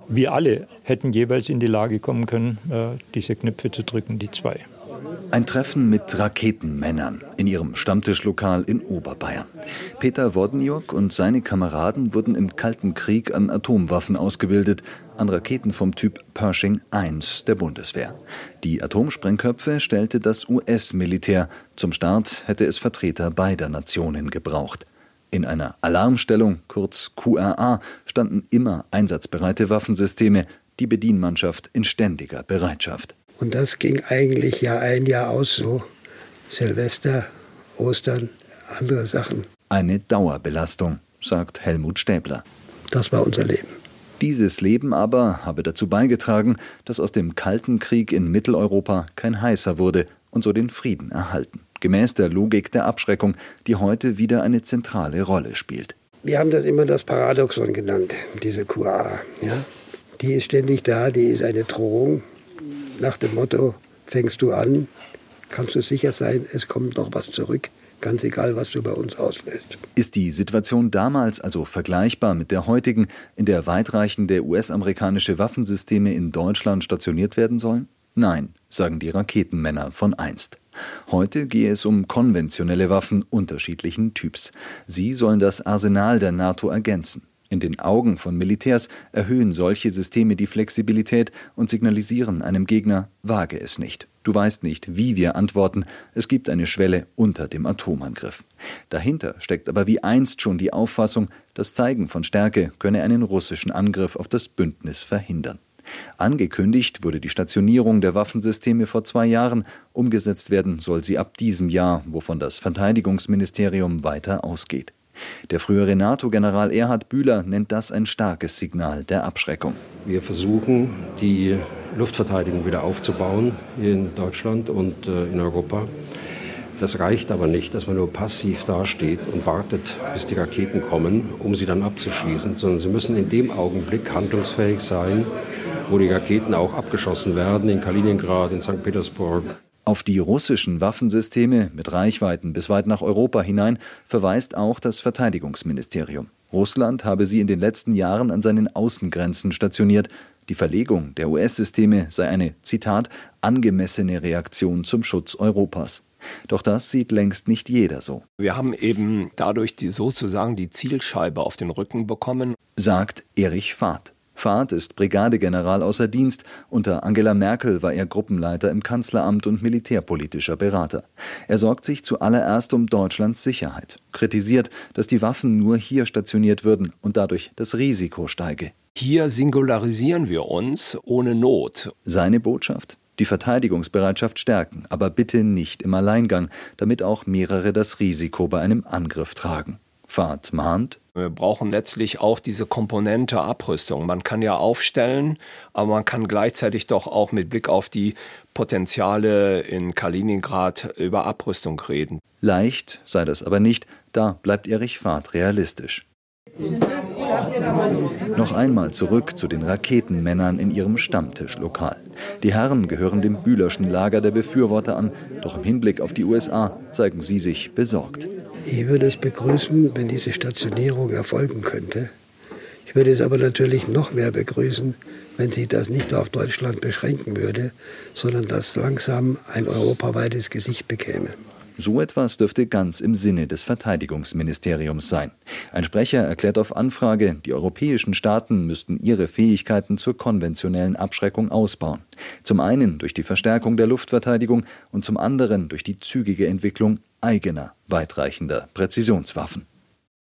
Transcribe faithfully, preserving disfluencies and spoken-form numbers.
Wir alle hätten jeweils in die Lage kommen können, diese Knöpfe zu drücken, die zwei. Ein Treffen mit Raketenmännern in ihrem Stammtischlokal in Oberbayern. Peter Wodeniuk und seine Kameraden wurden im Kalten Krieg an Atomwaffen ausgebildet, an Raketen vom Typ Pershing eins der Bundeswehr. Die Atomsprengköpfe stellte das U S-Militär. Zum Start hätte es Vertreter beider Nationen gebraucht. In einer Alarmstellung, kurz Q R A, standen immer einsatzbereite Waffensysteme, die Bedienmannschaft in ständiger Bereitschaft. Und das ging eigentlich Jahr ein, Jahr aus so. Silvester, Ostern, andere Sachen. Eine Dauerbelastung, sagt Helmut Stäbler. Das war unser Leben. Dieses Leben aber habe dazu beigetragen, dass aus dem Kalten Krieg in Mitteleuropa kein heißer wurde und so den Frieden erhalten. Gemäß der Logik der Abschreckung, die heute wieder eine zentrale Rolle spielt. Wir haben das immer das Paradoxon genannt, diese Q R A. Ja? Die ist ständig da, die ist eine Drohung. Nach dem Motto, fängst du an, kannst du sicher sein, es kommt noch was zurück, ganz egal, was du bei uns auslöst. Ist die Situation damals also vergleichbar mit der heutigen, in der weitreichende U S-amerikanische Waffensysteme in Deutschland stationiert werden sollen? Nein, sagen die Raketenmänner von einst. Heute gehe es um konventionelle Waffen unterschiedlichen Typs. Sie sollen das Arsenal der NATO ergänzen. In den Augen von Militärs erhöhen solche Systeme die Flexibilität und signalisieren einem Gegner, wage es nicht. Du weißt nicht, wie wir antworten. Es gibt eine Schwelle unter dem Atomangriff. Dahinter steckt aber wie einst schon die Auffassung, das Zeigen von Stärke könne einen russischen Angriff auf das Bündnis verhindern. Angekündigt wurde die Stationierung der Waffensysteme vor zwei Jahren. Umgesetzt werden soll sie ab diesem Jahr, wovon das Verteidigungsministerium weiter ausgeht. Der frühere NATO-General Erhard Bühler nennt das ein starkes Signal der Abschreckung. Wir versuchen, die Luftverteidigung wieder aufzubauen hier in Deutschland und in Europa. Das reicht aber nicht, dass man nur passiv dasteht und wartet, bis die Raketen kommen, um sie dann abzuschießen, sondern sie müssen in dem Augenblick handlungsfähig sein, wo die Raketen auch abgeschossen werden, in Kaliningrad, in Sankt Petersburg. Auf die russischen Waffensysteme mit Reichweiten bis weit nach Europa hinein verweist auch das Verteidigungsministerium. Russland habe sie in den letzten Jahren an seinen Außengrenzen stationiert. Die Verlegung der U S-Systeme sei eine, Zitat, angemessene Reaktion zum Schutz Europas. Doch das sieht längst nicht jeder so. Wir haben eben dadurch die, sozusagen die Zielscheibe auf den Rücken bekommen, sagt Erich Fahd. Fahd ist Brigadegeneral außer Dienst. Unter Angela Merkel war er Gruppenleiter im Kanzleramt und militärpolitischer Berater. Er sorgt sich zuallererst um Deutschlands Sicherheit. Kritisiert, dass die Waffen nur hier stationiert würden und dadurch das Risiko steige. Hier singularisieren wir uns ohne Not. Seine Botschaft? Die Verteidigungsbereitschaft stärken, aber bitte nicht im Alleingang, damit auch mehrere das Risiko bei einem Angriff tragen. Fahd mahnt: Wir brauchen letztlich auch diese Komponente Abrüstung. Man kann ja aufstellen, aber man kann gleichzeitig doch auch mit Blick auf die Potenziale in Kaliningrad über Abrüstung reden. Leicht sei das aber nicht, da bleibt Erich Fahd realistisch. Noch einmal zurück zu den Raketenmännern in ihrem Stammtischlokal. Die Herren gehören dem Bühlerschen Lager der Befürworter an, doch im Hinblick auf die U S A zeigen sie sich besorgt. Ich würde es begrüßen, wenn diese Stationierung erfolgen könnte. Ich würde es aber natürlich noch mehr begrüßen, wenn sich das nicht auf Deutschland beschränken würde, sondern dass langsam ein europaweites Gesicht bekäme. So etwas dürfte ganz im Sinne des Verteidigungsministeriums sein. Ein Sprecher erklärt auf Anfrage, die europäischen Staaten müssten ihre Fähigkeiten zur konventionellen Abschreckung ausbauen. Zum einen durch die Verstärkung der Luftverteidigung und zum anderen durch die zügige Entwicklung eigener, weitreichender Präzisionswaffen.